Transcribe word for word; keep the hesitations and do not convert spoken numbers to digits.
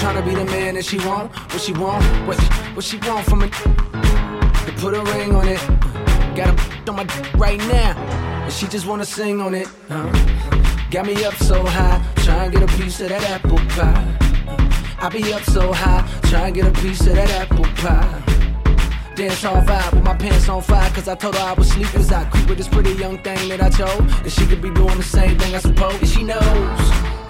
tryna be the man that she want. What she want? What, what she want from a to put a ring on it. Got a on my right now, and she just wanna sing on it. Uh, got me up so high, trying to get a piece of that apple pie. I be up so high, trying to get a piece of that apple pie. Dance all vibe with my pants on fire, cause I told her I was sleep as I creep with this pretty young thing that I chose. And she could be doing the same thing I suppose. And she knows